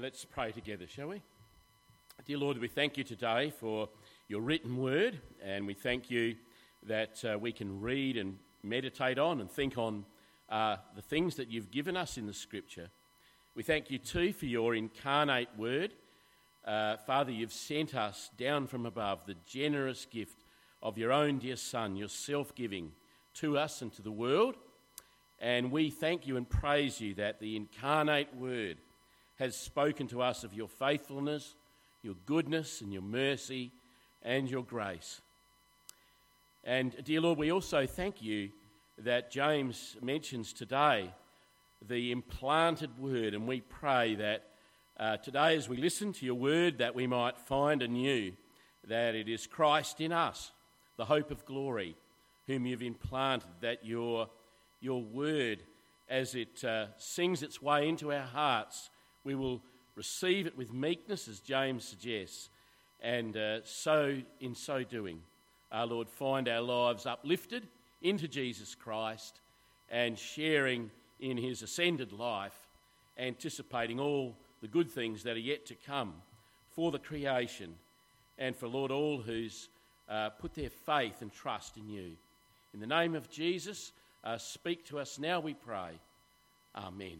Let's pray together, shall we? Dear Lord, we thank you today for your written word, and we thank you that we can read and meditate on and think on the things that you've given us in the Scripture. We thank you too for your incarnate word. Father, you've sent us down from above the generous gift of your own dear Son, your self-giving to us and to the world. And we thank you and praise you that the incarnate word has spoken to us of your faithfulness, your goodness and your mercy and your grace. And dear Lord, we also thank you that James mentions today the implanted word, and we pray that today as we listen to your word that we might find anew that it is Christ in us, the hope of glory, whom you've implanted, that your word, as it sings its way into our hearts, we will receive it with meekness, as James suggests, and so in so doing, our Lord, find our lives uplifted into Jesus Christ and sharing in his ascended life, anticipating all the good things that are yet to come for the creation and for, Lord, all who's put their faith and trust in you. In the name of Jesus, speak to us now, we pray. Amen.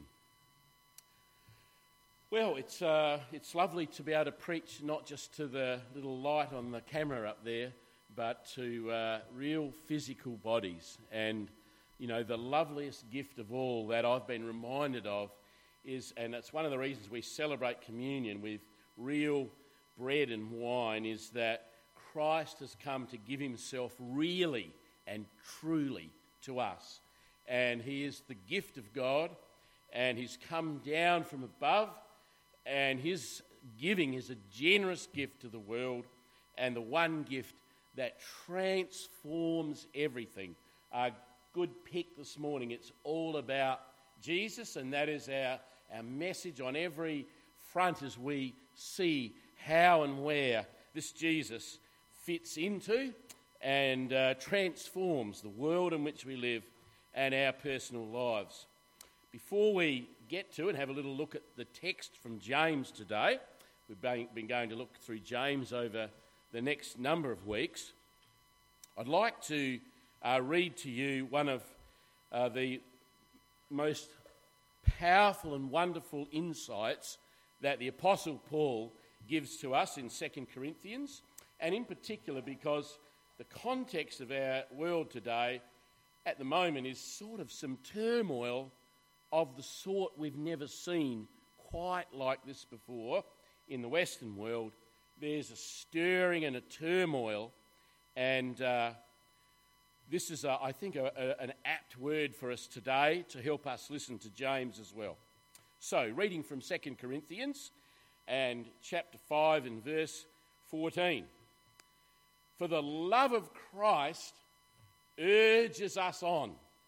Well, it's lovely to be able to preach not just to the little light on the camera up there, but to real physical bodies. And, you know, the loveliest gift of all that I've been reminded of is, and it's one of the reasons we celebrate communion with real bread and wine, is that Christ has come to give himself really and truly to us. And he is the gift of God, and he's come down from above, and his giving is a generous gift to the world, and the one gift that transforms everything. Our good pick this morning, it's all about Jesus, and that is our message on every front as we see how and where this Jesus fits into and transforms the world in which we live and our personal lives. Before we get to and have a little look at the text from James today, we've been going to look through James over the next number of weeks. I'd like to read to you one of the most powerful and wonderful insights that the Apostle Paul gives to us in 2 Corinthians, and in particular because the context of our world today at the moment is sort of some turmoil of the sort we've never seen quite like this before in the Western world. There's a stirring and a turmoil, and this is, I think, an apt word for us today to help us listen to James as well. So, reading from 2 Corinthians and chapter 5 and verse 14. For the love of Christ urges us on.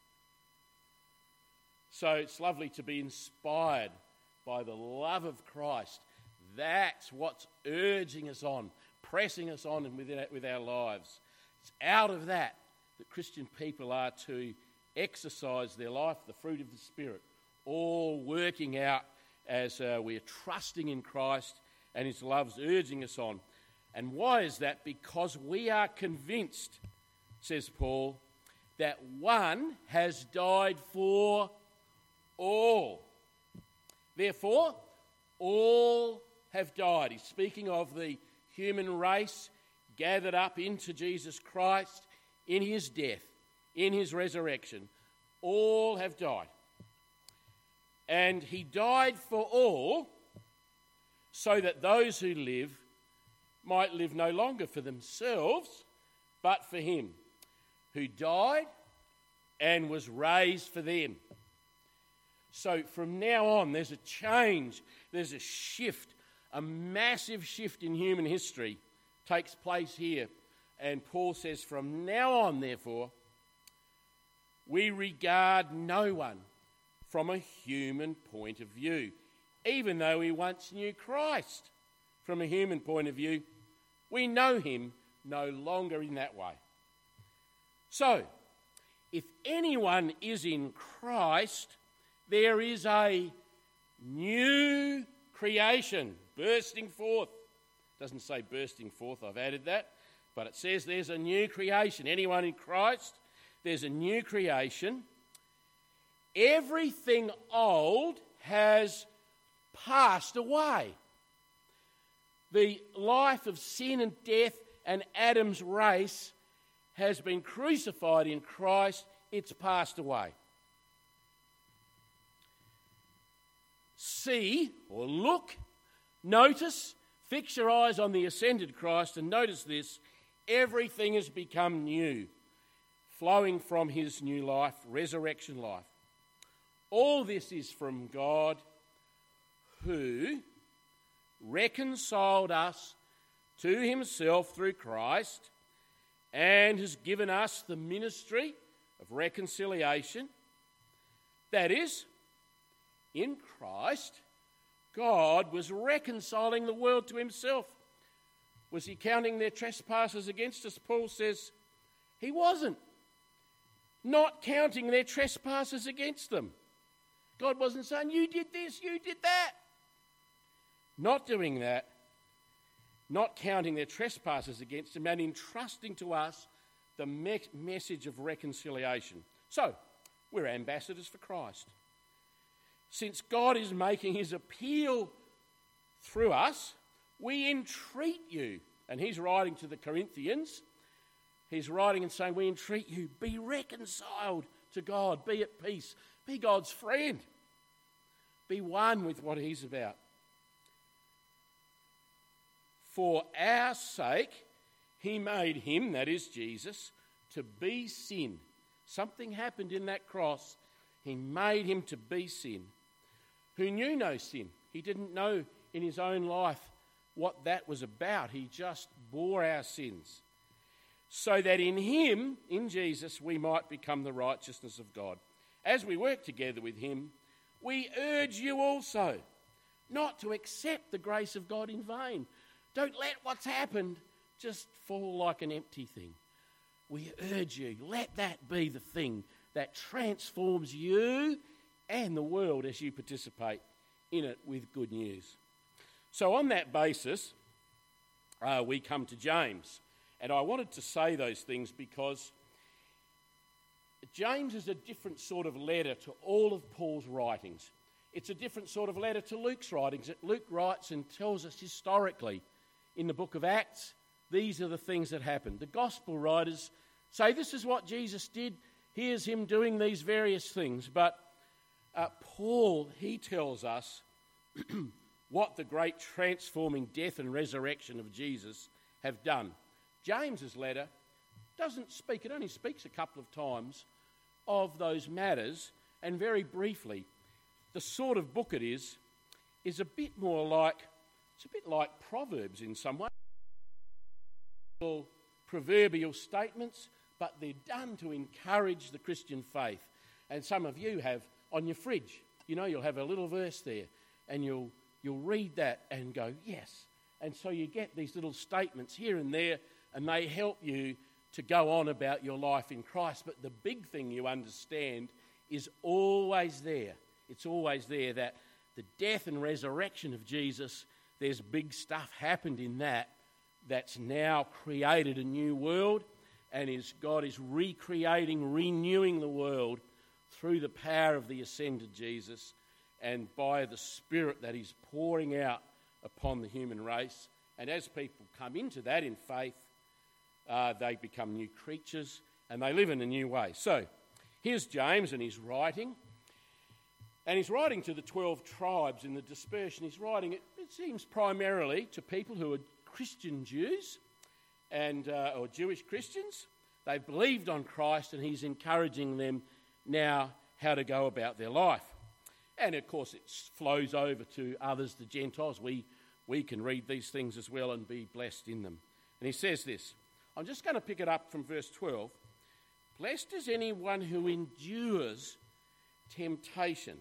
So it's lovely to be inspired by the love of Christ. That's what's urging us on, pressing us on with our lives. It's out of that Christian people are to exercise their life, the fruit of the Spirit, all working out as we're trusting in Christ and his love's urging us on. And why is that? Because we are convinced, says Paul, that one has died for all. Therefore, all have died. He's speaking of the human race gathered up into Jesus Christ in his death, in his resurrection. All have died. And he died for all so that those who live might live no longer for themselves, but for him who died and was raised for them. So from now on, there's a change, there's a shift, a massive shift in human history takes place here. And Paul says, from now on, therefore, we regard no one from a human point of view. Even though we once knew Christ from a human point of view, we know him no longer in that way. So, if anyone is in Christ, there is a new creation bursting forth. Doesn't say bursting forth, I've added that, but it says there's a new creation. Anyone in Christ, there's a new creation. Everything old has passed away. The life of sin and death and Adam's race has been crucified in Christ. It's passed away. See, or look, notice, fix your eyes on the ascended Christ and notice this: everything has become new, flowing from his new life, resurrection life. All this is from God, who reconciled us to himself through Christ and has given us the ministry of reconciliation. That is, in Christ, God was reconciling the world to himself. Was he counting their trespasses against us? Paul says he wasn't. Not counting their trespasses against them. God wasn't saying, you did this, you did that. Not doing that, not counting their trespasses against them, and entrusting to us the message of reconciliation. So, we're ambassadors for Christ. Since God is making his appeal through us, we entreat you. And he's writing to the Corinthians. He's writing and saying, we entreat you, be reconciled to God, be at peace, be God's friend, be one with what he's about. For our sake, he made him, that is Jesus, to be sin. Something happened in that cross. He made him to be sin. Who knew no sin. He didn't know in his own life what that was about. He just bore our sins. So that in him, in Jesus, we might become the righteousness of God. As we work together with him, we urge you also not to accept the grace of God in vain. Don't let what's happened just fall like an empty thing. We urge you, let that be the thing that transforms you and the world as you participate in it with good news. So on that basis, we come to James. And I wanted to say those things because James is a different sort of letter to all of Paul's writings. It's a different sort of letter to Luke's writings. Luke writes and tells us historically in the book of Acts, these are the things that happened. The gospel writers say this is what Jesus did. Here's him doing these various things. But Paul, he tells us what the great transforming death and resurrection of Jesus have done. James's letter doesn't speak, it only speaks a couple of times of those matters, and very briefly. The sort of book it is a bit more like, it's a bit like Proverbs in some way. Proverbial statements, but they're done to encourage the Christian faith. And some of you have on your fridge, you'll have a little verse there, and you'll read that and go, yes. And so you get these little statements here and there, and they help you to go on about your life in Christ. But the big thing you understand is always there. It's always there that the death and resurrection of Jesus, there's big stuff happened in that's now created a new world, and God is recreating, renewing the world through the power of the ascended Jesus and by the Spirit that he's pouring out upon the human race. And as people come into that in faith, they become new creatures and they live in a new way. So here's James, and he's writing. And he's writing to the 12 tribes in the dispersion. He's writing, it seems, primarily to people who are Christian Jews and or Jewish Christians. They've believed on Christ, and he's encouraging them now how to go about their life. And of course it flows over to others, the Gentiles. We can read these things as well and be blessed in them. And he says this. I'm just going to pick it up from verse 12. Blessed is anyone who endures temptation.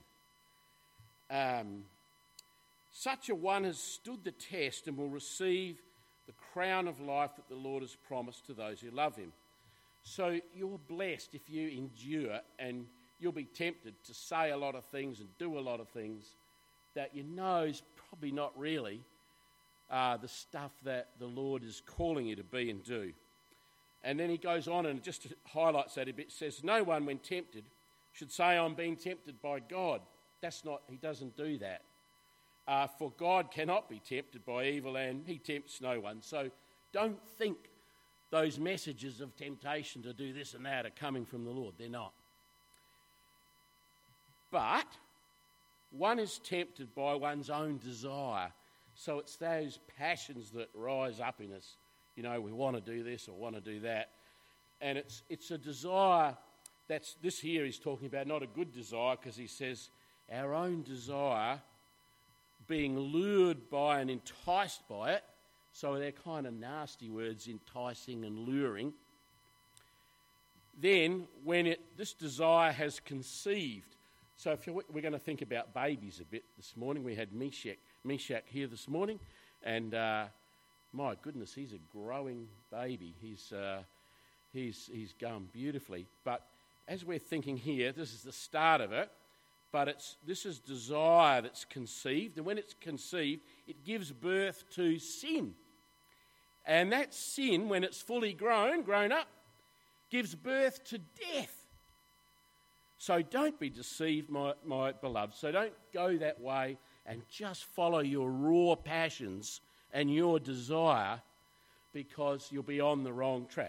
Such a one has stood the test and will receive the crown of life that the Lord has promised to those who love him. So you're blessed if you endure, and you'll be tempted to say a lot of things and do a lot of things that you know is probably not really the stuff that the Lord is calling you to be and do. And then he goes on and just highlights that a bit, says, no one when tempted should say, I'm being tempted by God. He doesn't do that. For God cannot be tempted by evil, and he tempts no one. So don't think those messages of temptation to do this and that are coming from the Lord. They're not. But one is tempted by one's own desire. So it's those passions that rise up in us. You know, we want to do this or want to do that. And it's a desire this here he's talking about, not a good desire, because he says our own desire being lured by and enticed by it. So they're kind of nasty words, enticing and luring. Then when this desire has conceived, so if we're going to think about babies a bit this morning. We had Meshach here this morning, and my goodness, he's a growing baby. He's going beautifully. But as we're thinking here, this is the start of it. But this is desire that's conceived, and when it's conceived, it gives birth to sin. And that sin, when it's fully grown up, gives birth to death. So don't be deceived, my beloved. So don't go that way and just follow your raw passions and your desire, because you'll be on the wrong track.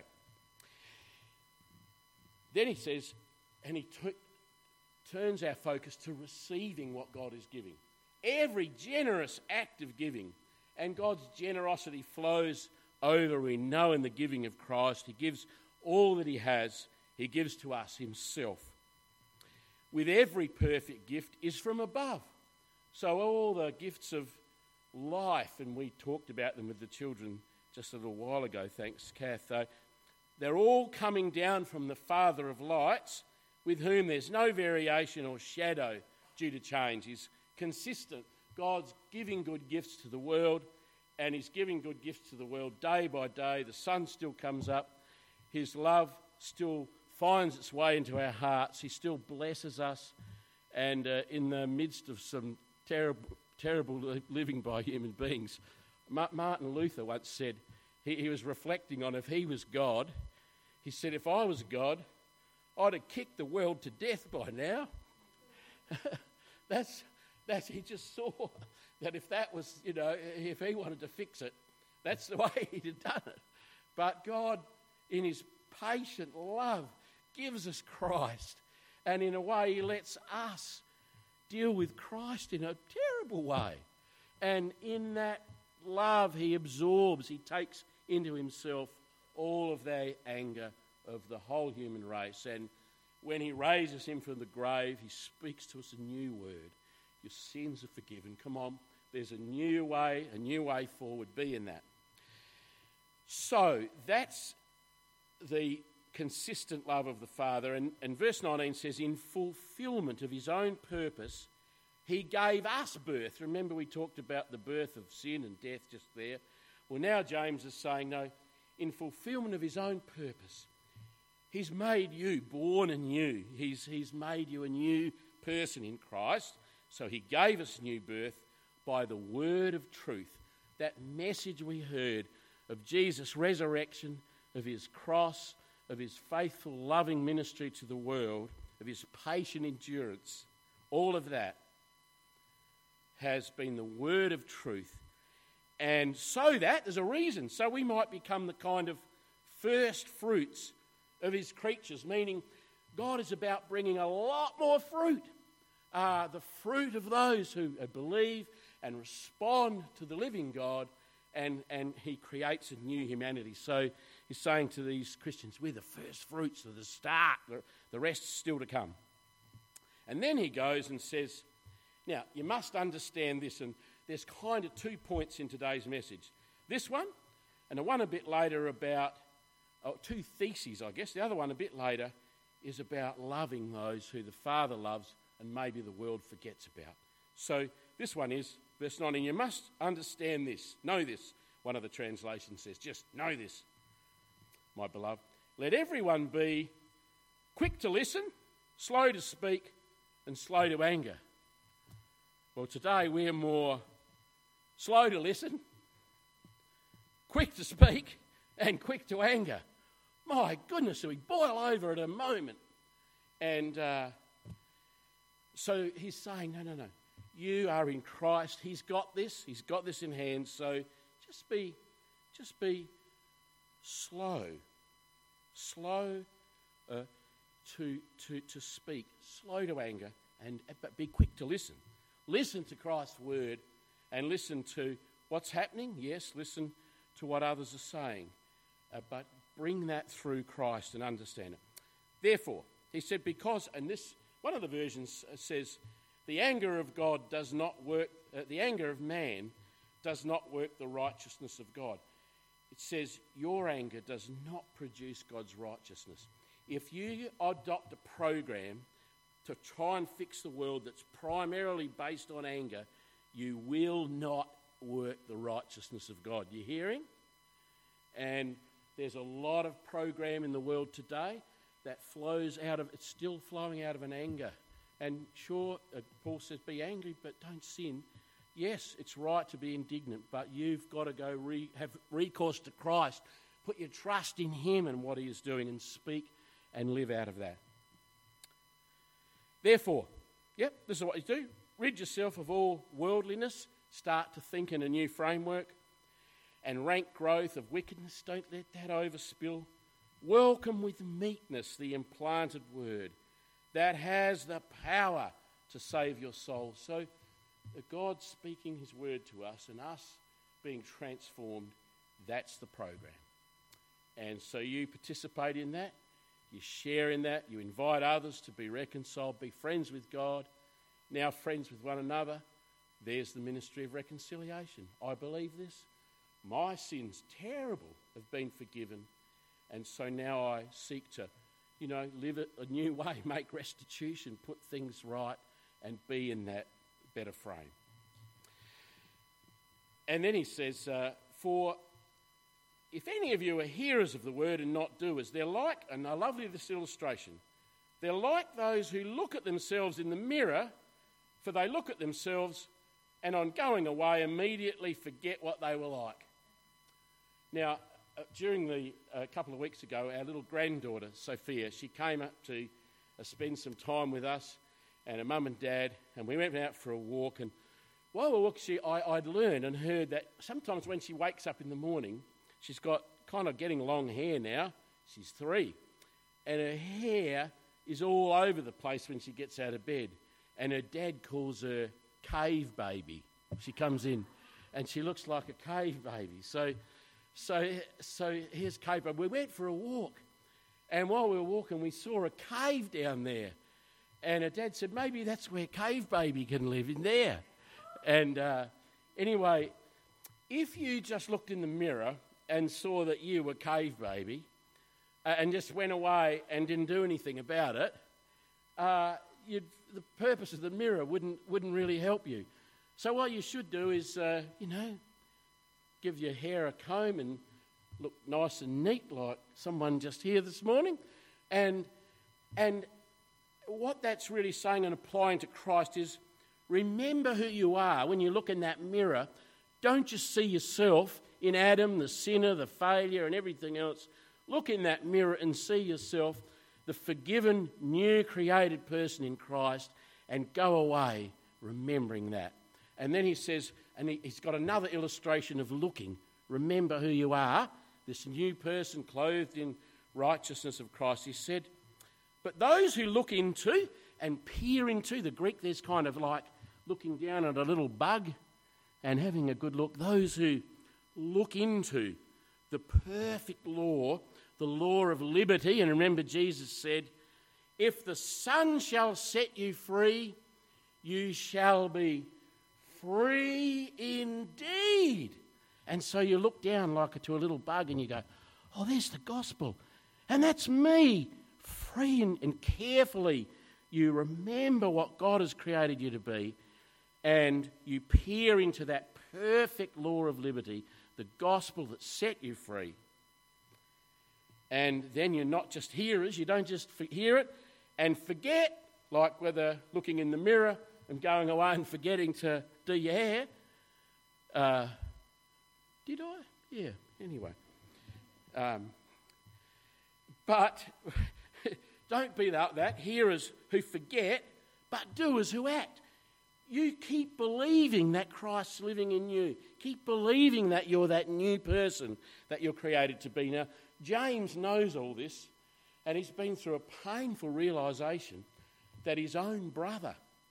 Then he says, and he turns our focus to receiving what God is giving. Every generous act of giving, and God's generosity flows over, we know, in the giving of Christ. He gives all that he has. He gives to us himself. With every perfect gift is from above. So all the gifts of life, and we talked about them with the children just a little while ago, thanks Kath, they're all coming down from the Father of lights, with whom there's no variation or shadow due to change. He's consistent. God's giving good gifts to the world, and he's giving good gifts to the world day by day. The sun still comes up. His love still finds its way into our hearts. He still blesses us. And in the midst of some terrible living by human beings, Martin Luther once said, he was reflecting on if he was God, he said, if I was God, I'd have kicked the world to death by now. He just saw that if that was, if he wanted to fix it, that's the way he'd have done it. But God, in his patient love, gives us Christ. And in a way, he lets us deal with Christ in a terrible way. And in that love, he absorbs, he takes into himself all of the anger of the whole human race. And when he raises him from the grave, he speaks to us a new word. Your sins are forgiven. Come on, there's a new way forward. Be in that. So that's the consistent love of the Father. And verse 19 says, in fulfillment of his own purpose, he gave us birth. Remember we talked about the birth of sin and death just there. Well, now James is saying, no, in fulfillment of his own purpose, he's made you born anew. He's made you a new person in Christ. So he gave us new birth by the word of truth. That message we heard of Jesus' resurrection, of his cross, of his faithful, loving ministry to the world, of his patient endurance, all of that has been the word of truth. And so that, there's a reason, so we might become the kind of first fruits of his creatures, meaning God is about bringing a lot more fruit. The fruit of those who believe and respond to the living God, and he creates a new humanity. So he's saying to these Christians, we're the first fruits of the start. The rest's still to come. And then he goes and says, now, you must understand this, and there's kind of 2 points in today's message. This one, and the one a bit later about, 2 theses, I guess. The other one a bit later is about loving those who the Father loves and maybe the world forgets about. So this one is, verse 19, you must understand this, know this, one of the translations says, just know this, my beloved. Let everyone be quick to listen, slow to speak, and slow to anger. Well, today we're more slow to listen, quick to speak, and quick to anger. My goodness, we boil over at a moment. And so he's saying, no. You are in Christ. He's got this. He's got this in hand. So just be slow to speak, slow to anger, but be quick to listen. Listen to Christ's word and listen to what's happening. Yes, listen to what others are saying, but bring that through Christ and understand it. Therefore, he said, because, and this, one of the versions says, the anger of God does not work, the anger of man does not work the righteousness of God. It says, your anger does not produce God's righteousness. If you adopt a program to try and fix the world that's primarily based on anger, you will not work the righteousness of God. You hearing? And there's a lot of program in the world today that flows out of, it's still flowing out of an anger. And sure, Paul says, be angry, but don't sin. Yes, it's right to be indignant, but you've got to go have recourse to Christ. Put your trust in him and what he is doing and speak and live out of that. Therefore, this is what you do. Rid yourself of all worldliness. Start to think in a new framework. And rank growth of wickedness. Don't let that overspill. Welcome with meekness the implanted word that has the power to save your soul. So God speaking his word to us and us being transformed, that's the program. And so you participate in that, you share in that, you invite others to be reconciled, be friends with God, now friends with one another. There's the ministry of reconciliation. I believe this. My sins, terrible, have been forgiven. And so now I seek to, live it a new way, make restitution, put things right, and be in that better frame. And then he says, for if any of you are hearers of the word and not doers, they're like, and I love this illustration, they're like those who look at themselves in the mirror, for they look at themselves and on going away immediately forget what they were like. Now, during a couple of weeks ago, our little granddaughter, Sophia, she came up to spend some time with us and her mum and dad, and we went out for a walk. And while we were walking, I'd learned and heard that sometimes when she wakes up in the morning, she's got kind of getting long hair now. She's 3. And her hair is all over the place when she gets out of bed. And her dad calls her cave baby. She comes in and she looks like a cave baby. So here's cave baby. We went for a walk. And while we were walking, we saw a cave down there. And her dad said, maybe that's where cave baby can live, in there. And anyway, if you just looked in the mirror and saw that you were cave baby and just went away and didn't do anything about it, the purpose of the mirror wouldn't really help you. So what you should do is, give your hair a comb and look nice and neat like someone just here this morning. And what that's really saying and applying to Christ is, remember who you are when you look in that mirror. Don't just see yourself in Adam, the sinner, the failure and everything else. Look in that mirror and see yourself, the forgiven, new created person in Christ, and go away remembering that. And then he says, and he's got another illustration of looking. Remember who you are, this new person clothed in righteousness of Christ. He said, but those who look into and peer into, the Greek there's kind of like looking down at a little bug and having a good look. Those who look into the perfect law, the law of liberty. And remember, Jesus said, if the Son shall set you free, you shall be free indeed. And so you look down like to a little bug and you go, oh, there's the gospel. And that's me, free and carefully. You remember what God has created you to be, and you peer into that perfect law of liberty, the gospel that set you free. And then you're not just hearers, you don't just hear it and forget, like whether looking in the mirror and going away and forgetting to do your hair. Did I? Yeah, anyway. But don't be that. Hearers who forget, but doers who act. You keep believing that Christ's living in you. Keep believing that you're that new person that you're created to be. Now, James knows all this, and he's been through a painful realisation that his own brother,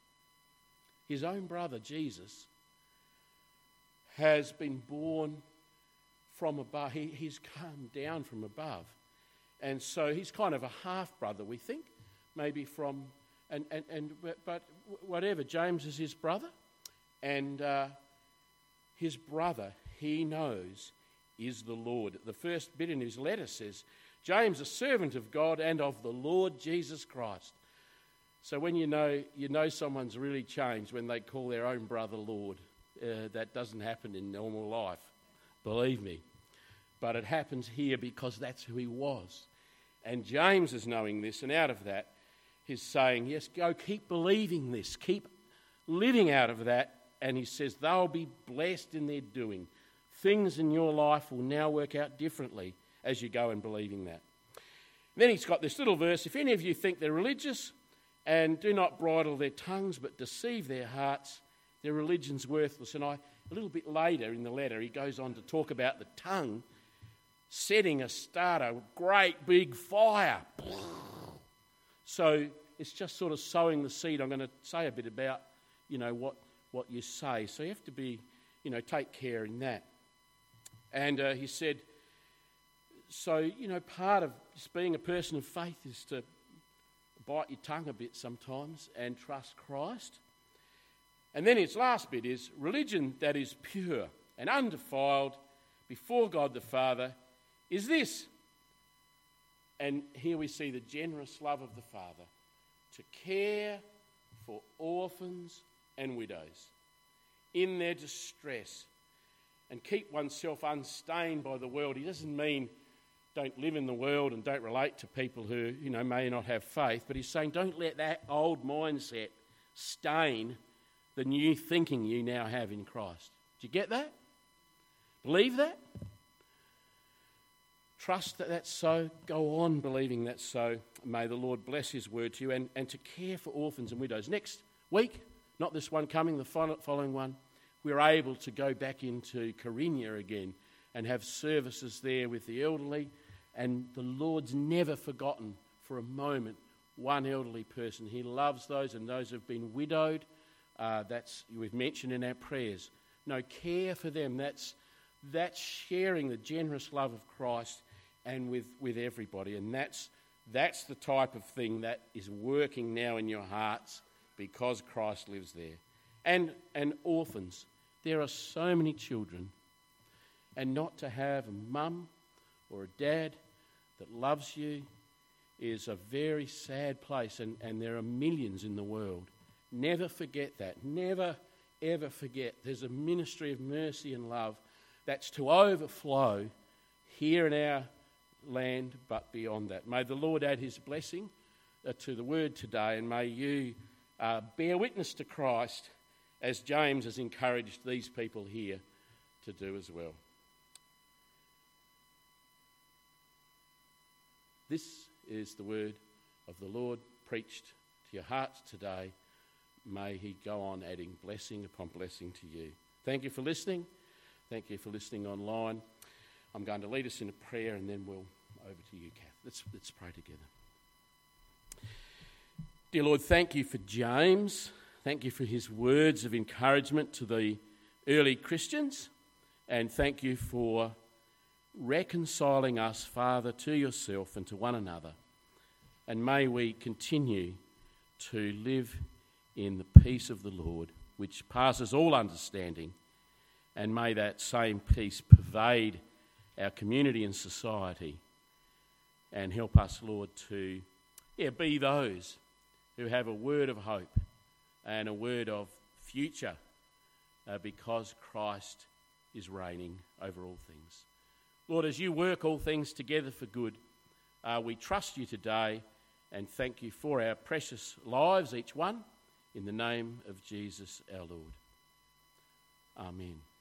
Jesus, has been born from above. He's come down from above. And so he's kind of a half-brother, we think, maybe from... But whatever, James is his brother, and his brother, he knows, is the Lord. The first bit in his letter says, James, a servant of God and of the Lord Jesus Christ. So when you know someone's really changed when they call their own brother Lord. That doesn't happen in normal life, believe me. But it happens here because that's who he was. And James is knowing this, and out of that, he's saying, yes, go keep believing this, keep living out of that. And he says they'll be blessed in their doing. Things in your life will now work out differently as you go and believing that. Then he's got this little verse, if any of you think they're religious and do not bridle their tongues but deceive their hearts, their religion's worthless. And a little bit later in the letter, he goes on to talk about the tongue setting a great big fire. So it's just sort of sowing the seed. I'm going to say a bit about, what you say. So you have to be, take care in that. And he said, so, part of just being a person of faith is to bite your tongue a bit sometimes and trust Christ. And then his last bit is, religion that is pure and undefiled before God the Father is this. And here we see the generous love of the Father to care for orphans and widows in their distress and keep oneself unstained by the world. He doesn't mean don't live in the world and don't relate to people who, may not have faith, but he's saying don't let that old mindset stain the new thinking you now have in Christ. Do you get that? Believe that? Trust that that's so. Go on believing that's so. May the Lord bless his word to you and to care for orphans and widows. Next week, not this one coming, the following one, we're able to go back into Carina again and have services there with the elderly. And the Lord's never forgotten for a moment one elderly person. He loves those and those who have been widowed. We've mentioned in our prayers. No, care for them. That's sharing the generous love of Christ and with everybody. And that's the type of thing that is working now in your hearts because Christ lives there. And orphans. There are so many children. And not to have a mum or a dad that loves you is a very sad place. And there are millions in the world. Never forget that. Never, ever forget. There's a ministry of mercy and love that's to overflow here in our land, but beyond that. May the Lord add his blessing to the word today, and may you bear witness to Christ as James has encouraged these people here to do as well. This is the word of the Lord preached to your hearts today. May he go on adding blessing upon blessing to you. Thank you for listening. Thank you for listening online. I'm going to lead us in a prayer and then we'll over to you, Kath. Let's pray together. Dear Lord, thank you for James. Thank you for his words of encouragement to the early Christians. And thank you for reconciling us, Father, to yourself and to one another. And may we continue to live in the peace of the Lord, which passes all understanding. And may that same peace pervade our community and society. And help us, Lord, to be those who have a word of hope and a word of future because Christ is reigning over all things. Lord, as you work all things together for good, we trust you today and thank you for our precious lives, each one, in the name of Jesus our Lord. Amen.